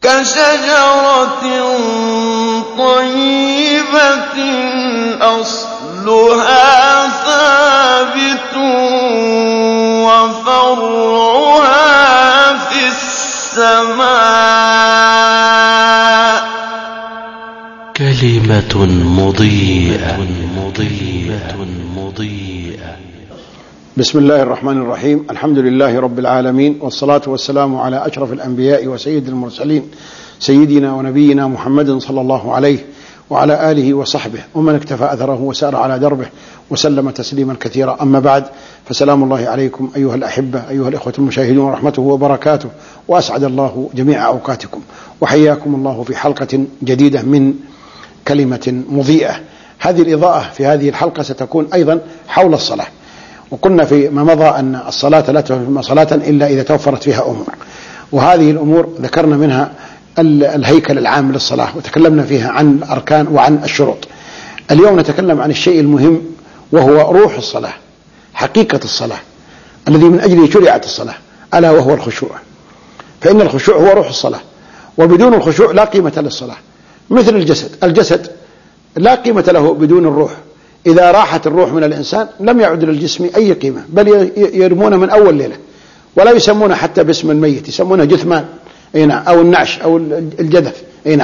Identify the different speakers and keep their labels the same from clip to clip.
Speaker 1: كشجرة طيبة أصلها ثابت وفرعها في السماء.
Speaker 2: كلمة مضيئة.
Speaker 3: بسم الله الرحمن الرحيم. الحمد لله رب العالمين، والصلاة والسلام على أشرف الأنبياء وسيد المرسلين سيدنا ونبينا محمد صلى الله عليه وعلى آله وصحبه ومن اكتفى أثره وسار على دربه وسلم تسليما كثيرا. أما بعد، فسلام الله عليكم أيها الأحبة، أيها الإخوة المشاهدون، ورحمته وبركاته، وأسعد الله جميع أوقاتكم، وحياكم الله في حلقة جديدة من كلمة مضيئة. هذه الإضاءة في هذه الحلقة ستكون أيضا حول الصلاة، وقلنا فيما مضى أن الصلاة لا تتم صلاة إلا إذا توفرت فيها أمور، وهذه الأمور ذكرنا منها الهيكل العام للصلاة، وتكلمنا فيها عن الأركان وعن الشروط. اليوم نتكلم عن الشيء المهم، وهو روح الصلاة، حقيقة الصلاة الذي من أجله شرعت الصلاة، ألا وهو الخشوع. فإن الخشوع هو روح الصلاة، وبدون الخشوع لا قيمة للصلاة. مثل الجسد لا قيمة له بدون الروح. إذا راحت الروح من الإنسان لم يعد للجسم أي قيمة، بل يرمونه من أول ليلة، ولا يسمونه حتى باسم الميت، يسمونه جثمان أو النعش أو الجدث.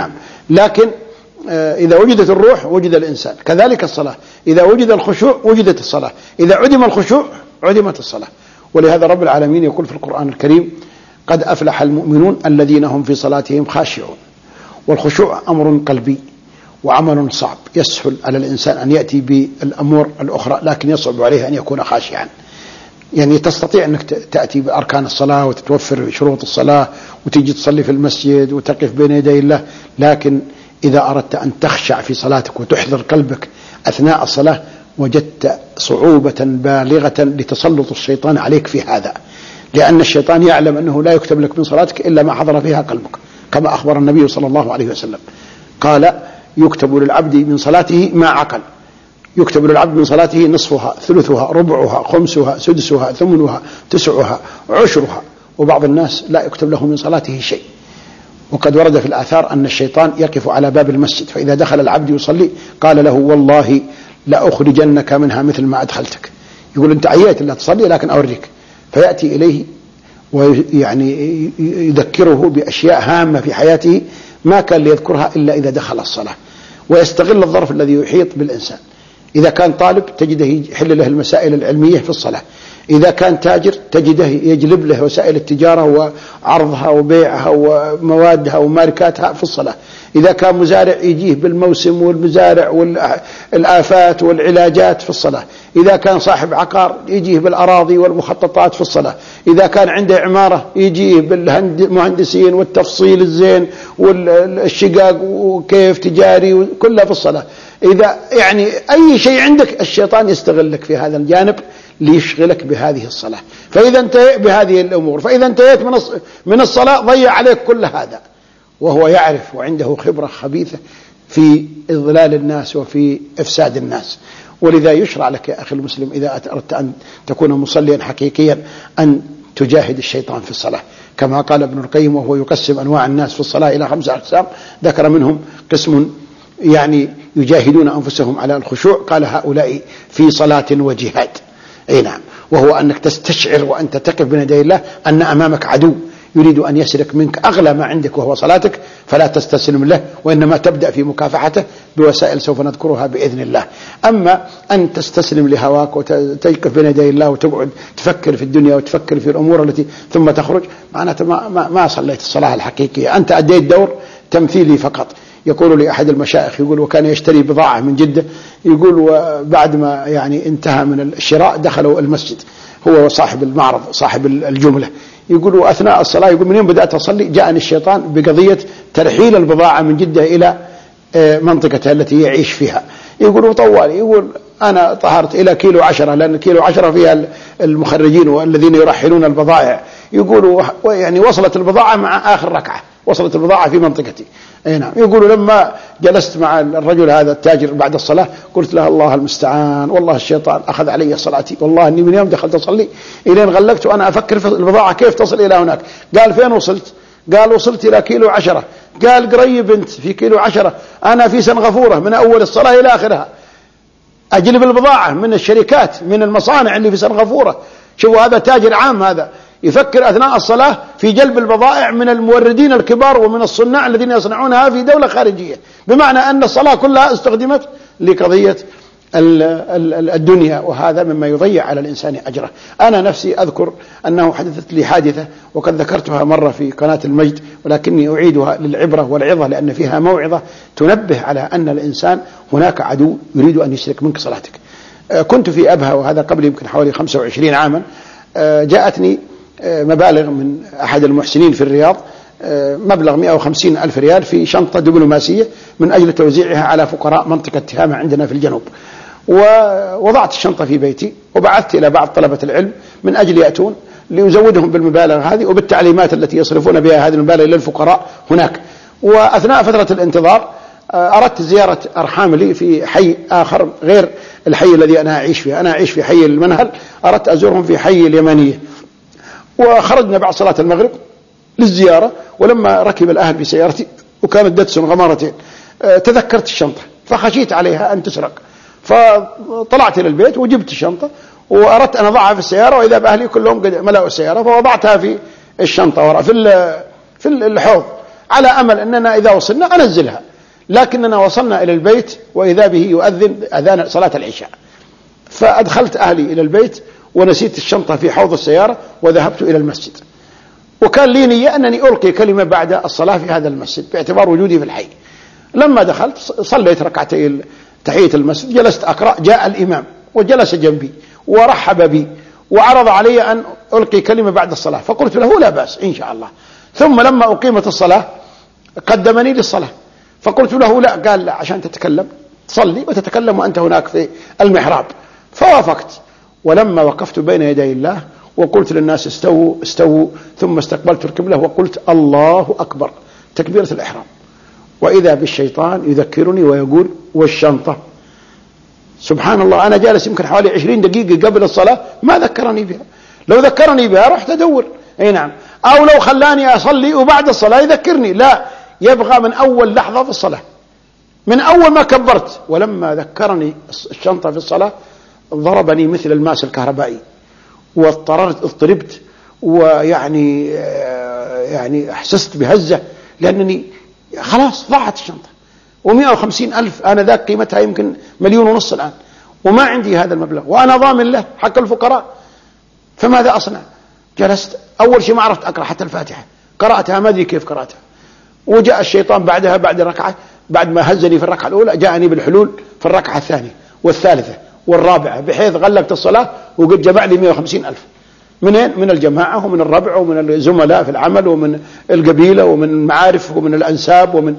Speaker 3: لكن إذا وجدت الروح وجد الإنسان. كذلك الصلاة، إذا وجد الخشوع وجدت الصلاة، إذا عدم الخشوع عدمت الصلاة. ولهذا رب العالمين يقول في القرآن الكريم: قد أفلح المؤمنون الذين هم في صلاتهم خاشعون. والخشوع أمر قلبي وعمل صعب، يسهل على الإنسان أن يأتي بالأمور الأخرى، لكن يصعب عليه أن يكون خاشعا. يعني تستطيع أنك تأتي بأركان الصلاة وتتوفر شروط الصلاة وتجي تصلي في المسجد وتقف بين يدي الله، لكن إذا أردت أن تخشع في صلاتك وتحضر قلبك أثناء الصلاة وجدت صعوبة بالغة لتسلط الشيطان عليك في هذا، لأن الشيطان يعلم أنه لا يكتب لك من صلاتك إلا ما حضر فيها قلبك، كما أخبر النبي صلى الله عليه وسلم قال: يكتب للعبد من صلاته ما عقل. يكتب للعبد من صلاته نصفها، ثلثها، ربعها، خمسها، سدسها، ثمنها، تسعها، عشرها. وبعض الناس لا يكتب له من صلاته شيء. وقد ورد في الآثار أن الشيطان يقف على باب المسجد، فإذا دخل العبد يصلي قال له: والله لأخرجنك منها مثل ما أدخلتك. يقول: أنت عييت لا تصلي، لكن أوريك. فيأتي إليه ويعني يذكره بأشياء هامة في حياته ما كان ليذكرها إلا إذا دخل الصلاة، ويستغل الظرف الذي يحيط بالإنسان. إذا كان طالب تجده يحل له المسائل العلمية في الصلاة، إذا كان تاجر تجده يجلب له وسائل التجارة وعرضها وبيعها وموادها وماركاتها في الصلاة، إذا كان مزارع يجيه بالموسم والمزارع والآفات والعلاجات في الصلاة، إذا كان صاحب عقار يجيه بالأراضي والمخططات في الصلاة، إذا كان عنده عمارة يجيه بالمهندسين والتفصيل الزين والشقاق وكيف تجاري وكلها في الصلاة. إذا يعني أي شيء عندك الشيطان يستغلك في هذا الجانب ليشغلك بهذه الصلاة. فإذا انتهيت بهذه الأمور، فإذا انتهيت من الصلاة ضيع عليك كل هذا، وهو يعرف وعنده خبرة خبيثة في إضلال الناس وفي إفساد الناس. ولذا يشرع لك يا أخي المسلم إذا أردت أن تكون مصليا حقيقيا أن تجاهد الشيطان في الصلاة، كما قال ابن القيم وهو يقسم أنواع الناس في الصلاة إلى 5 أقسام، ذكر منهم قسم يعني يجاهدون أنفسهم على الخشوع، قال: هؤلاء في صلاة وجهاد. وهو أنك تستشعر وأنت تقف بين يدي الله أن أمامك عدو يريد أن يسرق منك أغلى ما عندك وهو صلاتك، فلا تستسلم له، وإنما تبدأ في مكافحته بوسائل سوف نذكرها بإذن الله. أما أن تستسلم لهواك وتقف بين يدي الله وتقعد تفكر في الدنيا وتفكر في الأمور التي ثم تخرج، معناته ما صليت الصلاة الحقيقية، أنت أديت دور تمثيلي فقط. يقول لي أحد المشايخ، يقول: وكان يشتري بضاعة من جدة، يقول وبعد ما يعني انتهى من الشراء دخلوا المسجد، هو صاحب المعرض صاحب الجملة، يقول: وأثناء الصلاة يقول: من يوم بدأت أصلي جاءني الشيطان بقضية ترحيل البضاعة من جدة إلى منطقتها التي يعيش فيها. يقول: وطوالي، يقول: أنا طهرت إلى كيلو 10، لأن كيلو 10 فيها المخرجين والذين يرحلون البضائع. يقول يعني وصلت البضاعة مع آخر ركعة، وصلت البضاعة في منطقتي. يقول: لما جلست مع الرجل هذا التاجر بعد الصلاة قلت له: الله المستعان، والله الشيطان أخذ علي صلاتي، والله أني من يوم دخلت أصلي إلين غلقت وأنا أفكر في البضاعة كيف تصل إلى هناك. قال: فين وصلت؟ قال وصلت إلى كيلو 10. قال قريب أنت في كيلو 10، أنا في سنغافورة من أول الصلاة إلى آخرها، أجلب البضاعة من الشركات من المصانع اللي في سنغافورة. شوفوا هذا تاجر عام، هذا يفكر أثناء الصلاة في جلب البضائع من الموردين الكبار ومن الصناع الذين يصنعونها في دولة خارجية، بمعنى أن الصلاة كلها استخدمت لقضية الدنيا، وهذا مما يضيع على الإنسان أجره. أنا نفسي أذكر أنه حدثت لي حادثة وقد ذكرتها مرة في قناة المجد، ولكني أعيدها للعبرة والعظة لأن فيها موعظة تنبه على أن الإنسان هناك عدو يريد أن يسرق منك صلاتك. كنت في أبها وهذا قبل يمكن حوالي 25 عاما، جاءتني مبالغ من أحد المحسنين في الرياض، مبلغ 150 ألف ريال في شنطة دبلوماسية من أجل توزيعها على فقراء منطقة تهامة عندنا في الجنوب. ووضعت الشنطة في بيتي وبعثت إلى بعض طلبة العلم من أجل يأتون ليزودهم بالمبالغ هذه وبالتعليمات التي يصرفون بها هذه المبالغ للفقراء هناك. وأثناء فترة الانتظار أردت زيارة أرحام لي في حي آخر غير الحي الذي أنا أعيش فيه. أنا أعيش في حي المنهل، أردت أزورهم في حي اليمانية. وخرجنا بعد صلاة المغرب للزيارة، ولما ركب الأهل في سيارتي وكانت دتسون غمارتين تذكرت الشنطة فخشيت عليها أن تسرق، فطلعت إلى البيت وجبت الشنطة وأردت أن أضعها في السيارة، وإذا بأهلي كلهم قد ملأوا السيارة، فوضعتها في الشنطة وراء في الحوض على أمل أننا إذا وصلنا أنزلها. لكننا وصلنا إلى البيت وإذا به يؤذن أذان صلاة العشاء، فأدخلت أهلي إلى البيت ونسيت الشنطة في حوض السيارة وذهبت إلى المسجد. وكان لي نية أنني ألقي كلمة بعد الصلاة في هذا المسجد باعتبار وجودي في الحي. لما دخلت صليت ركعتي تحية المسجد، جلست أقرأ، جاء الإمام وجلس جنبي ورحب بي وعرض علي أن ألقي كلمة بعد الصلاة، فقلت له لا بأس إن شاء الله. ثم لما أقيمت الصلاة قدمني للصلاة، فقلت له لا، قال لا، عشان تتكلم تصلي وتتكلم وأنت هناك في المحراب. فوافقت، ولما وقفت بين يدي الله وقلت للناس استووا استووا، ثم استقبلت القبلة وقلت الله أكبر تكبيرة الإحرام، وإذا بالشيطان يذكرني ويقول والشنطة. سبحان الله، أنا جالس يمكن حوالي 20 دقيقة قبل الصلاة ما ذكرني بها، لو ذكرني بها رحت أدور، أي نعم، أو لو خلاني أصلي وبعد الصلاة يذكرني، لا، يبغى من أول لحظة في الصلاة، من أول ما كبرت. ولما ذكرني الشنطة في الصلاة ضربني مثل الماس الكهربائي واضطربت، ويعني أحسست بهزة لأنني خلاص ضاعت الشنطة، 150 ألف أنا ذاك قيمتها يمكن 1.5 مليون الآن، وما عندي هذا المبلغ وأنا ضامن له حق الفقراء، فماذا أصنع؟ جلست أول شيء ما عرفت أقرأ حتى الفاتحة، قرأتها ما أدري كيف قرأتها. وجاء الشيطان بعدها بعد الركعة، بعد ما هزني في الركعة الأولى جاءني بالحلول في الركعة الثانية والثالثة والرابعة، بحيث غلقت الصلاة وقد جمع لي 150 ألف. منين؟ من الجماعة ومن الربع ومن الزملاء في العمل ومن القبيلة ومن المعارف ومن الأنساب ومن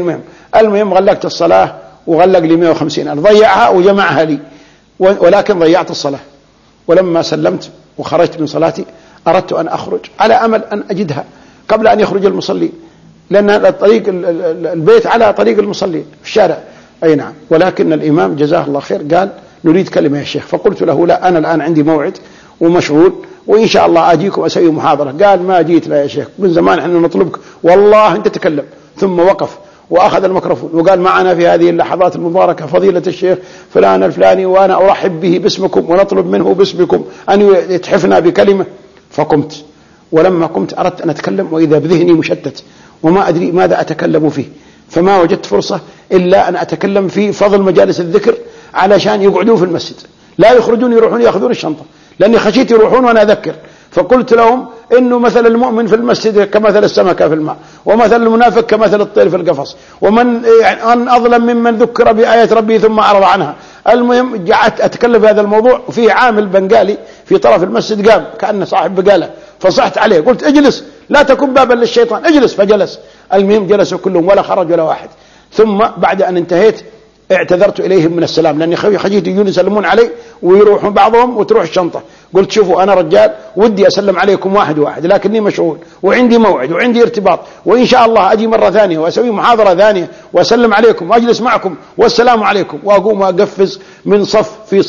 Speaker 3: المهم غلقت الصلاة وغلق لي 150 ألف، ضيعها وجمعها لي، ولكن ضيعت الصلاة. ولما سلمت وخرجت من صلاتي أردت أن أخرج على أمل أن أجدها قبل أن يخرج المصلين، لأن الطريق البيت على طريق المصلين في الشارع، أي نعم. ولكن الإمام جزاه الله خير قال نريد كلمة يا شيخ، فقلت له لا، أنا الآن عندي موعد ومشغول وإن شاء الله أجيكم أسوي محاضرة. قال ما جيت لا يا شيخ، من زمان احنا نطلبك والله أنت تتكلم. ثم وقف وأخذ الميكروفون وقال معنا في هذه اللحظات المباركة فضيلة الشيخ فلان الفلاني، وأنا أرحب به باسمكم ونطلب منه باسمكم أن يتحفنا بكلمة. فقمت، ولما قمت أردت أن أتكلم وإذا بذهني مشتت وما أدري ماذا أتكلم فيه، فما وجدت فرصة إلا أن أتكلم في فضل مجالس الذكر علشان يقعدوا في المسجد لا يخرجون يروحون يأخذون الشنطة، لأني خشيت يروحون وأنا أذكر. فقلت لهم إنه مثل المؤمن في المسجد كمثل السمكة في الماء، ومثل المنافق كمثل الطير في القفص، ومن أن أظلم ممن ذكر بآية ربه ثم أعرض عنها. المهم قعدت أتكلم في هذا الموضوع، وفيه عامل بنغالي في طرف المسجد قام كأنه صاحب بقالة، فصحت عليه قلت اجلس لا تكن بابا للشيطان، اجلس. فجلس. المهم جلسوا كلهم ولا خرج ولا واحد. ثم بعد أن انتهيت اعتذرت إليهم من السلام، لأني خشيت يجون يسلمون علي ويروحون بعضهم وتروح الشنطة. قلت شوفوا أنا رجال ودي أسلم عليكم واحد واحد، لكني مشغول وعندي موعد وعندي ارتباط، وإن شاء الله أجي مرة ثانية وأسوي محاضرة ثانية وأسلم عليكم وأجلس معكم والسلام عليكم. وأقوم أقفز من صف في صف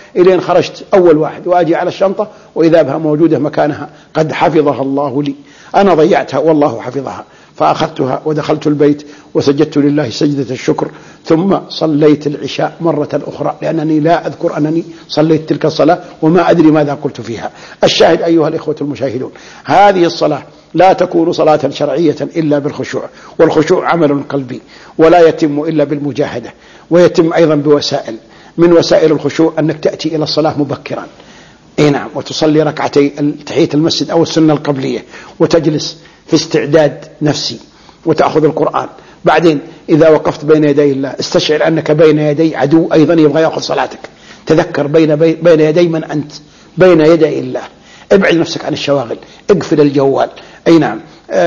Speaker 3: إلين خرجت أول واحد وأجي على الشنطة وإذا بها موجودة مكانها قد حفظها الله لي، أنا ضيعتها والله حفظها، فأخذتها ودخلت البيت وسجدت لله سجدة الشكر، ثم صليت العشاء مرة أخرى لأنني لا أذكر أنني صليت تلك الصلاة وما أدري ماذا قلت فيها. الشاهد أيها الإخوة المشاهدون، هذه الصلاة لا تكون صلاة شرعية إلا بالخشوع، والخشوع عمل قلبي ولا يتم إلا بالمجاهدة، ويتم أيضا بوسائل. من وسائل الخشوع أنك تأتي إلى الصلاة مبكرا، نعم، وتصلي ركعتي تحية المسجد أو السنة القبلية، وتجلس في استعداد نفسي وتأخذ القرآن. بعدين إذا وقفت بين يدي الله استشعر أنك بين يدي عدو أيضا يبغى يأخذ صلاتك، تذكر بين يدي من أنت، بين يدي الله. ابعد نفسك عن الشواغل، اقفل الجوال، أي نعم،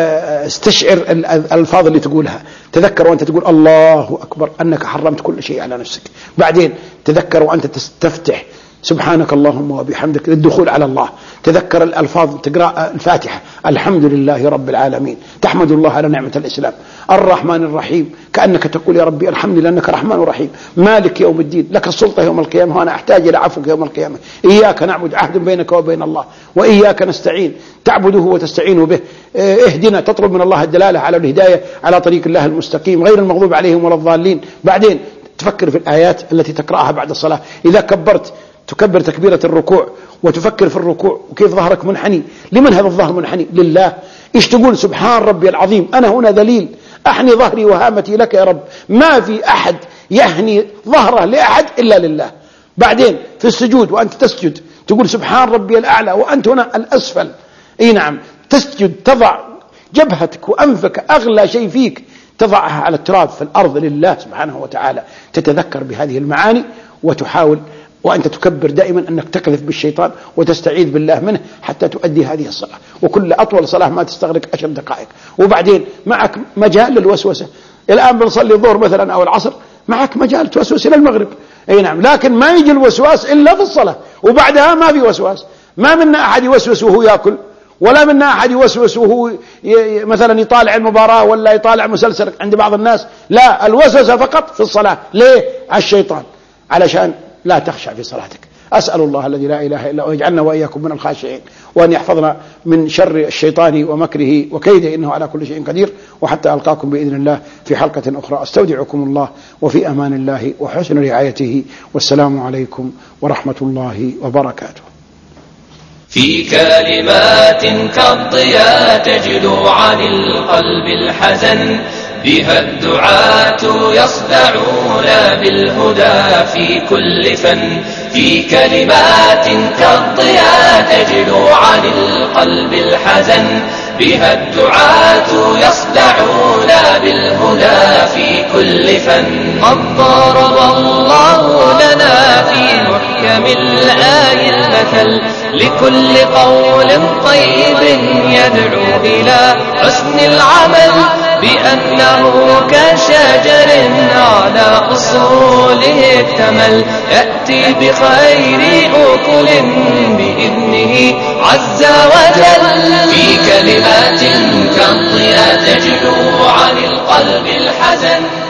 Speaker 3: استشعر الألفاظ اللي تقولها، تذكر وأنت تقول الله أكبر أنك حرمت كل شيء على نفسك. بعدين تذكر وأنت تستفتح سبحانك اللهم وبحمدك للدخول على الله، تذكر الألفاظ، تقرأ الفاتحة الحمد لله رب العالمين، تحمد الله على نعمة الإسلام، الرحمن الرحيم، كأنك تقول يا ربي الحمد لله أنك رحمن رحيم، مالك يوم الدين، لك السلطة يوم القيامة وأنا أحتاج إلى عفوك يوم القيامة، إياك نعبد، عهد بينك وبين الله، وإياك نستعين، تعبده وتستعين به، اهدنا، تطلب من الله الدلالة على الهداية على طريق الله المستقيم غير المغضوب عليهم ولا الضالين. بعدين تفكر في الآيات التي تقرأها بعد الصلاة، إذا كبرت تكبر تكبيرة الركوع وتفكر في الركوع وكيف ظهرك منحني. لمن هذا الظهر منحني؟ لله. إيش تقول؟ سبحان ربي العظيم، أنا هنا ذليل، أحني ظهري وهامتي لك يا رب، ما في أحد يهني ظهره لأحد إلا لله. بعدين في السجود وأنت تسجد تقول سبحان ربي الأعلى وأنت هنا الأسفل، أي نعم، تسجد تضع جبهتك وأنفك أغلى شيء فيك تضعها على التراب في الأرض لله سبحانه وتعالى، تتذكر بهذه المعاني وتحاول وأنت تكبر دائما أنك تكذف بالشيطان وتستعيذ بالله منه حتى تؤدي هذه الصلاة. وكل أطول صلاة ما تستغرق 10 دقائق. وبعدين معك مجال للوسوسة، الآن بنصلي الظهر مثلا أو العصر، معك مجال توسوس إلى المغرب، أي نعم، لكن ما يجي الوسواس إلا في الصلاة، وبعدها ما في وسواس. ما منا أحد يوسوس وهو يأكل، ولا منا أحد يوسوس وهو مثلا يطالع المباراة ولا يطالع مسلسل عند بعض الناس، لا، الوسوسة فقط في الصلاة. ليه؟ على الشيطان، علشان لا تخشع في صلاتك. أسأل الله الذي لا إله إلا هو يجعلنا وإياكم من الخاشعين، وأن يحفظنا من شر الشيطان ومكره وكيده، إنه على كل شيء قدير. وحتى ألقاكم بإذن الله في حلقة أخرى، أستودعكم الله وفي أمان الله وحسن رعايته، والسلام عليكم ورحمة الله وبركاته.
Speaker 4: في كلمات كالضياء تجلو عن القلب الحزن، بها الدعاة يصدعون بالهدى في كل فن. في كلمات كالضياء تجلو عن القلب الحزن، بها الدعاة يصدعون بالهدى في كل فن. قد ضرب الله لنا في محكم الآي المثل، لكل قول طيب يدعو إلى حسن العمل، بأنه كشجر على أصوله اكتمل، يأتي بخير أكل بإذنه عز وجل. في كلمات كالضياء تجلو عن القلب الحزن.